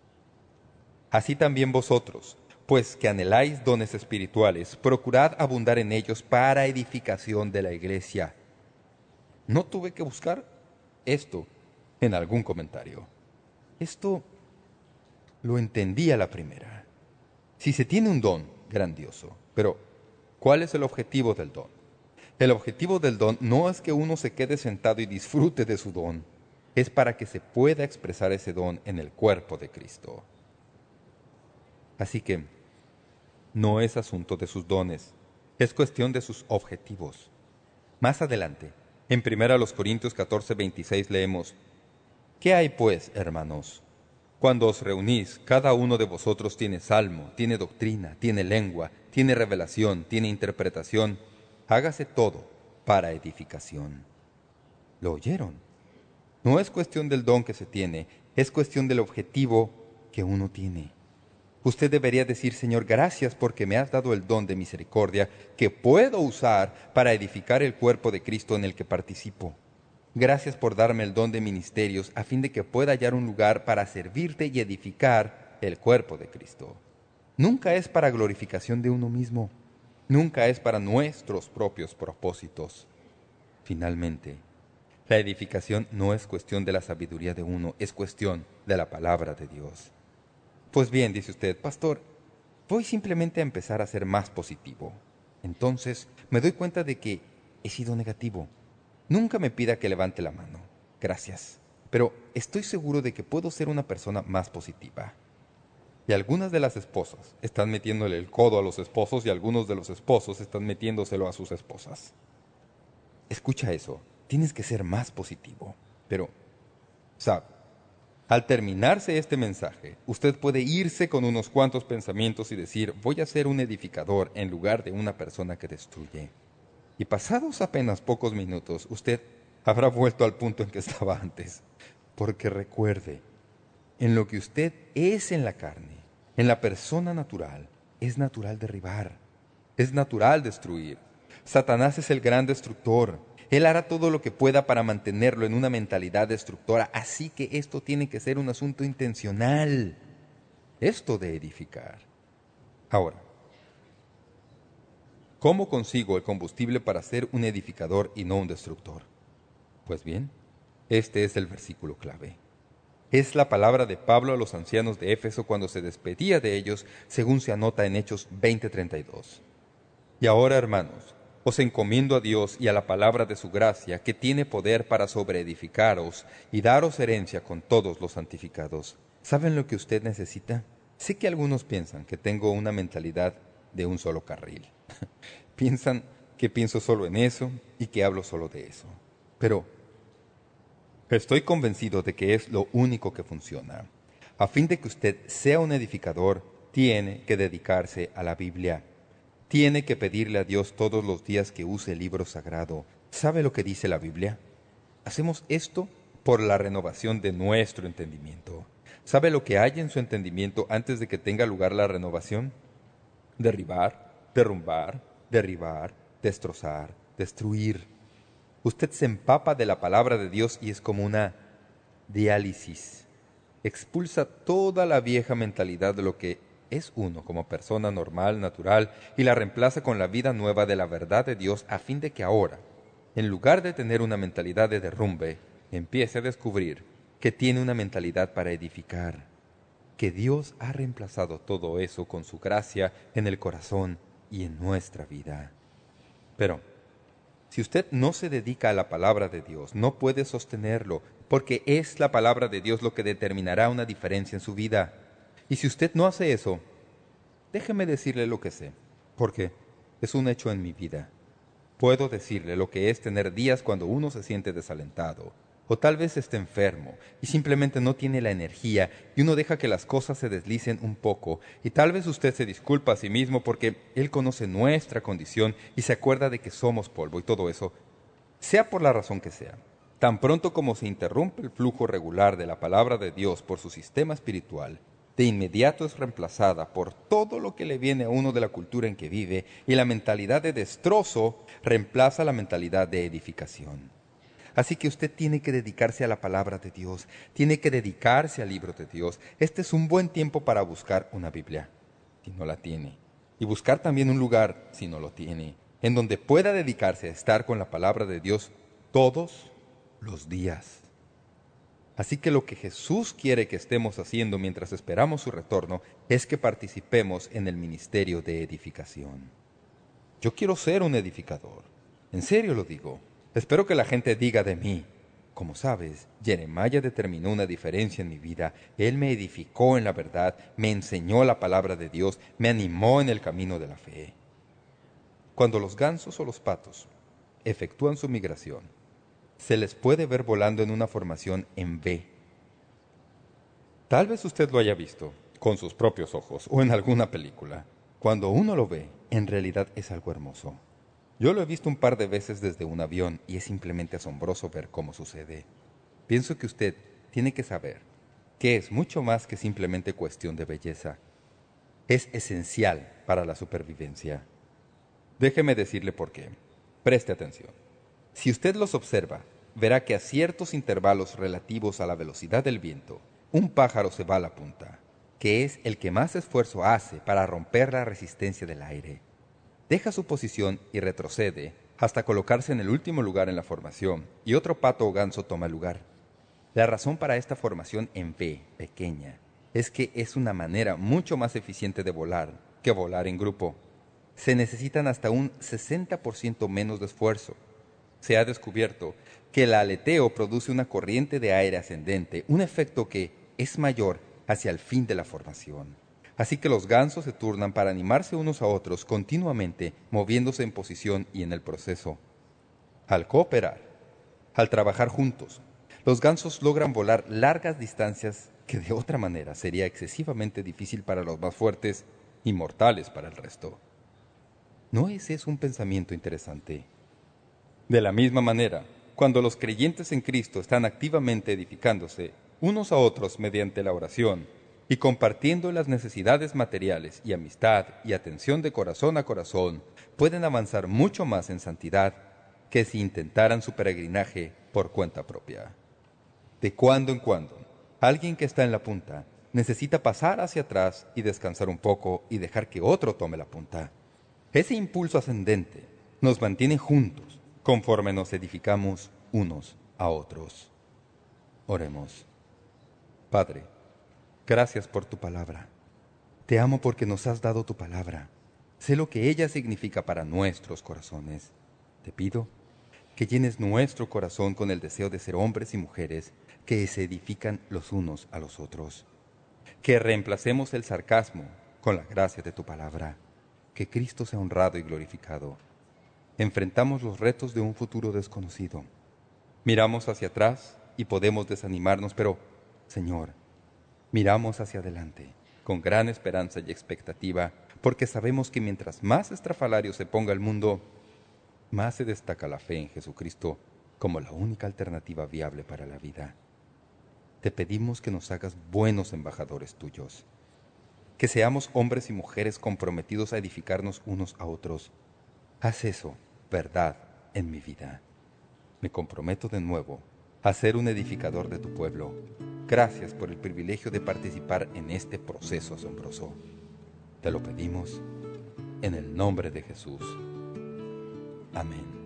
Así también vosotros, pues que anheláis dones espirituales, procurad abundar en ellos para edificación de la iglesia. No tuve que buscar esto en algún comentario. Esto lo entendí a la primera. Si se tiene un don, grandioso, pero ¿cuál es el objetivo del don? El objetivo del don no es que uno se quede sentado y disfrute de su don, es para que se pueda expresar ese don en el cuerpo de Cristo. Así que no es asunto de sus dones, es cuestión de sus objetivos. Más adelante, en 1 Corintios 14:26 leemos: ¿Qué hay pues, hermanos? Cuando os reunís, cada uno de vosotros tiene salmo, tiene doctrina, tiene lengua, tiene revelación, tiene interpretación. Hágase todo para edificación. ¿Lo oyeron? No es cuestión del don que se tiene, es cuestión del objetivo que uno tiene. Usted debería decir: Señor, gracias porque me has dado el don de misericordia que puedo usar para edificar el cuerpo de Cristo en el que participo. Gracias por darme el don de ministerios a fin de que pueda hallar un lugar para servirte y edificar el cuerpo de Cristo. Nunca es para glorificación de uno mismo. Nunca es para nuestros propios propósitos. Finalmente, la edificación no es cuestión de la sabiduría de uno, es cuestión de la palabra de Dios. Pues bien, dice usted: pastor, voy simplemente a empezar a ser más positivo. Entonces, me doy cuenta de que he sido negativo. Nunca me pida que levante la mano. Gracias. Pero estoy seguro de que puedo ser una persona más positiva. Y algunas de las esposas están metiéndole el codo a los esposos y algunos de los esposos están metiéndoselo a sus esposas. Escucha eso. Tienes que ser más positivo. Pero, ¿sabe? Al terminarse este mensaje, usted puede irse con unos cuantos pensamientos y decir: voy a ser un edificador en lugar de una persona que destruye. Y pasados apenas pocos minutos, usted habrá vuelto al punto en que estaba antes. Porque recuerde, en lo que usted es en la carne, en la persona natural, es natural derribar, es natural destruir. Satanás es el gran destructor. Él hará todo lo que pueda para mantenerlo en una mentalidad destructora, así que esto tiene que ser un asunto intencional, esto de edificar. Ahora, ¿cómo consigo el combustible para ser un edificador y no un destructor? Pues bien, este es el versículo clave. Es la palabra de Pablo a los ancianos de Éfeso cuando se despedía de ellos, según se anota en Hechos 20:32. Y ahora, hermanos, os encomiendo a Dios y a la palabra de su gracia, que tiene poder para sobreedificaros y daros herencia con todos los santificados. ¿Saben lo que usted necesita? Sé que algunos piensan que tengo una mentalidad de un solo carril. Piensan que pienso solo en eso y que hablo solo de eso. Pero estoy convencido de que es lo único que funciona. A fin de que usted sea un edificador, tiene que dedicarse a la Biblia. Tiene que pedirle a Dios todos los días que use el libro sagrado. ¿Sabe lo que dice la Biblia? Hacemos esto por la renovación de nuestro entendimiento. ¿Sabe lo que hay en su entendimiento antes de que tenga lugar la renovación? Derribar, derrumbar, derribar, destrozar, destruir. Usted se empapa de la palabra de Dios y es como una diálisis. Expulsa toda la vieja mentalidad de lo que es uno como persona normal, natural, y la reemplaza con la vida nueva de la verdad de Dios a fin de que ahora, en lugar de tener una mentalidad de derrumbe, empiece a descubrir que tiene una mentalidad para edificar, que Dios ha reemplazado todo eso con su gracia en el corazón y en nuestra vida. Pero si usted no se dedica a la palabra de Dios, no puede sostenerlo, porque es la palabra de Dios lo que determinará una diferencia en su vida. Y si usted no hace eso, déjeme decirle lo que sé, porque es un hecho en mi vida. Puedo decirle lo que es tener días cuando uno se siente desalentado, o tal vez esté enfermo y simplemente no tiene la energía y uno deja que las cosas se deslicen un poco, y tal vez usted se disculpa a sí mismo porque Él conoce nuestra condición y se acuerda de que somos polvo y todo eso. Sea por la razón que sea, tan pronto como se interrumpe el flujo regular de la palabra de Dios por su sistema espiritual, de inmediato es reemplazada por todo lo que le viene a uno de la cultura en que vive, y la mentalidad de destrozo reemplaza la mentalidad de edificación. Así que usted tiene que dedicarse a la palabra de Dios, tiene que dedicarse al libro de Dios. Este es un buen tiempo para buscar una Biblia, si no la tiene, y buscar también un lugar, si no lo tiene, en donde pueda dedicarse a estar con la palabra de Dios todos los días. Así que lo que Jesús quiere que estemos haciendo mientras esperamos su retorno es que participemos en el ministerio de edificación. Yo quiero ser un edificador. En serio lo digo. Espero que la gente diga de mí: como sabes, Jeremiah determinó una diferencia en mi vida. Él me edificó en la verdad, me enseñó la palabra de Dios, me animó en el camino de la fe. Cuando los gansos o los patos efectúan su migración, se les puede ver volando en una formación en V. Tal vez usted lo haya visto con sus propios ojos o en alguna película. Cuando uno lo ve, en realidad es algo hermoso. Yo lo he visto un par de veces desde un avión y es simplemente asombroso ver cómo sucede. Pienso que usted tiene que saber que es mucho más que simplemente cuestión de belleza. Es esencial para la supervivencia. Déjeme decirle por qué. Preste atención. Si usted los observa, verá que a ciertos intervalos relativos a la velocidad del viento, un pájaro se va a la punta, que es el que más esfuerzo hace para romper la resistencia del aire. Deja su posición y retrocede hasta colocarse en el último lugar en la formación, y otro pato o ganso toma el lugar. La razón para esta formación en V, pequeña, es que es una manera mucho más eficiente de volar que volar en grupo. Se necesitan hasta un 60% menos de esfuerzo. Se ha descubierto que el aleteo produce una corriente de aire ascendente, un efecto que es mayor hacia el fin de la formación. Así que los gansos se turnan para animarse unos a otros continuamente, moviéndose en posición y en el proceso. Al cooperar, al trabajar juntos, los gansos logran volar largas distancias que de otra manera sería excesivamente difícil para los más fuertes y mortales para el resto. ¿No es eso un pensamiento interesante? De la misma manera, cuando los creyentes en Cristo están activamente edificándose unos a otros mediante la oración y compartiendo las necesidades materiales y amistad y atención de corazón a corazón, pueden avanzar mucho más en santidad que si intentaran su peregrinaje por cuenta propia. De cuando en cuando, alguien que está en la punta necesita pasar hacia atrás y descansar un poco y dejar que otro tome la punta. Ese impulso ascendente nos mantiene juntos conforme nos edificamos unos a otros. Oremos. Padre, gracias por tu palabra. Te amo porque nos has dado tu palabra. Sé lo que ella significa para nuestros corazones. Te pido que llenes nuestro corazón con el deseo de ser hombres y mujeres que se edifican los unos a los otros. Que reemplacemos el sarcasmo con la gracia de tu palabra. Que Cristo sea honrado y glorificado. Enfrentamos los retos de un futuro desconocido. Miramos hacia atrás y podemos desanimarnos, pero, Señor, miramos hacia adelante, con gran esperanza y expectativa, porque sabemos que mientras más estrafalario se ponga el mundo, más se destaca la fe en Jesucristo como la única alternativa viable para la vida. Te pedimos que nos hagas buenos embajadores tuyos, que seamos hombres y mujeres comprometidos a edificarnos unos a otros. Haz eso, verdad, en mi vida. Me comprometo de nuevo a ser un edificador de tu pueblo. Gracias por el privilegio de participar en este proceso asombroso. Te lo pedimos en el nombre de Jesús. Amén.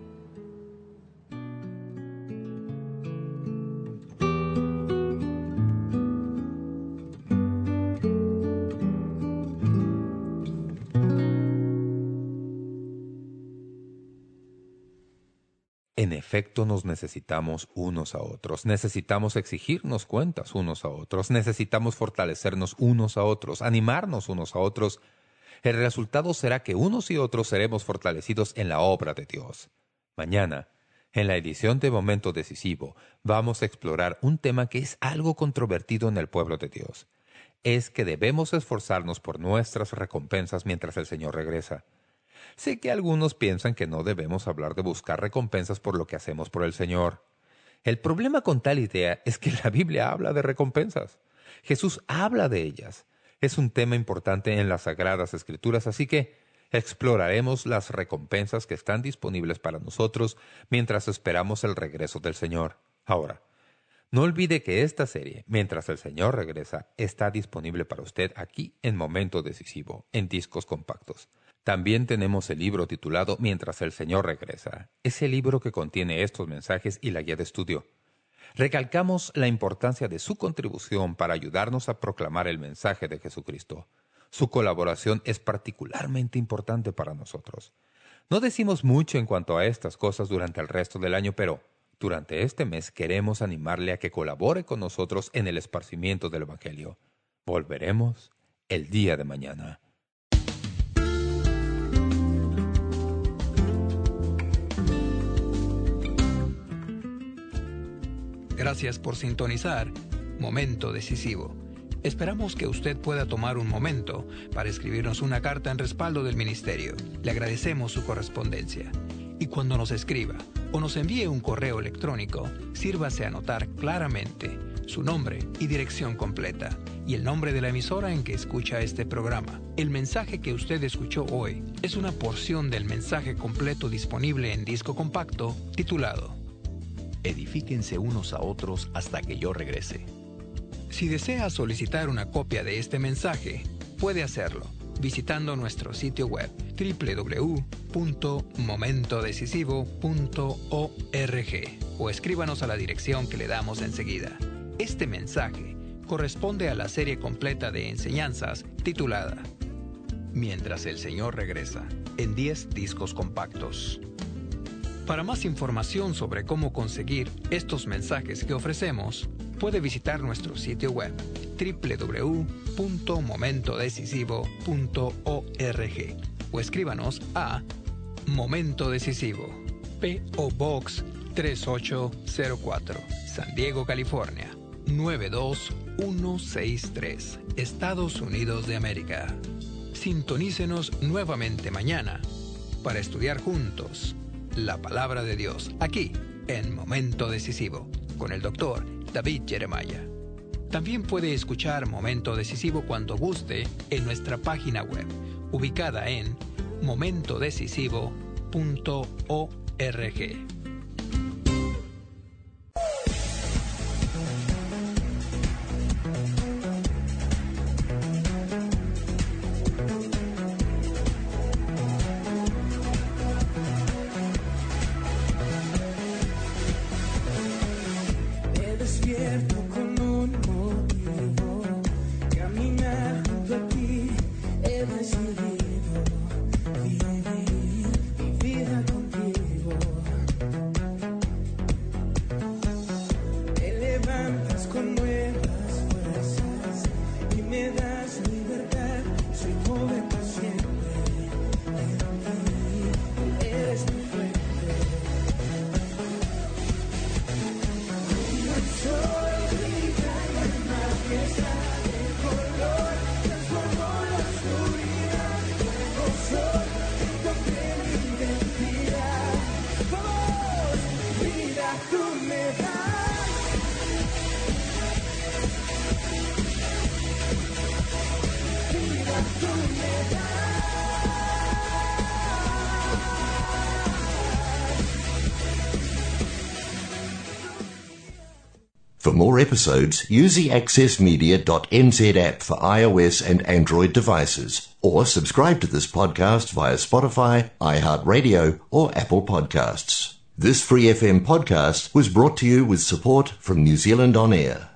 En efecto, nos necesitamos unos a otros, necesitamos exigirnos cuentas unos a otros, necesitamos fortalecernos unos a otros, animarnos unos a otros. El resultado será que unos y otros seremos fortalecidos en la obra de Dios. Mañana, en la edición de Momento Decisivo, vamos a explorar un tema que es algo controvertido en el pueblo de Dios. Es que debemos esforzarnos por nuestras recompensas mientras el Señor regresa. Sé que algunos piensan que no debemos hablar de buscar recompensas por lo que hacemos por el Señor. El problema con tal idea es que la Biblia habla de recompensas. Jesús habla de ellas. es un tema importante en las Sagradas Escrituras, así que exploraremos las recompensas que están disponibles para nosotros mientras esperamos el regreso del Señor. Ahora, no olvide que esta serie, Mientras el Señor regresa, está disponible para usted aquí en Momento Decisivo, en discos compactos. También tenemos el libro titulado Mientras el Señor regresa. Es el libro que contiene estos mensajes y la guía de estudio. Recalcamos la importancia de su contribución para ayudarnos a proclamar el mensaje de Jesucristo. Su colaboración es particularmente importante para nosotros. No decimos mucho en cuanto a estas cosas durante el resto del año, pero durante este mes queremos animarle a que colabore con nosotros en el esparcimiento del Evangelio. Volveremos el día de mañana. Gracias por sintonizar Momento Decisivo. Esperamos que usted pueda tomar un momento para escribirnos una carta en respaldo del ministerio. Le agradecemos su correspondencia. Y cuando nos escriba o nos envíe un correo electrónico, sírvase a anotar claramente su nombre y dirección completa y el nombre de la emisora en que escucha este programa. El mensaje que usted escuchó hoy es una porción del mensaje completo disponible en disco compacto titulado Edifíquense unos a otros hasta que yo regrese. Si desea solicitar una copia de este mensaje, puede hacerlo visitando nuestro sitio web www.momentodecisivo.org o escríbanos a la dirección que le damos enseguida. Este mensaje corresponde a la serie completa de enseñanzas titulada Mientras el Señor regresa, en 10 discos compactos. Para más información sobre cómo conseguir estos mensajes que ofrecemos, puede visitar nuestro sitio web www.momentodecisivo.org o escríbanos a Momento Decisivo, P.O. Box 3804, San Diego, California 92163, Estados Unidos de América. Sintonícenos nuevamente mañana para estudiar juntos la Palabra de Dios aquí en Momento Decisivo con el Dr. David Jeremiah. También puede escuchar Momento Decisivo cuando guste en nuestra página web, ubicada en momentodecisivo.org. For more episodes, use the accessmedia.nz app for iOS and Android devices, or subscribe to this podcast via Spotify, iHeartRadio, or Apple Podcasts. This Free FM podcast was brought to you with support from New Zealand On Air.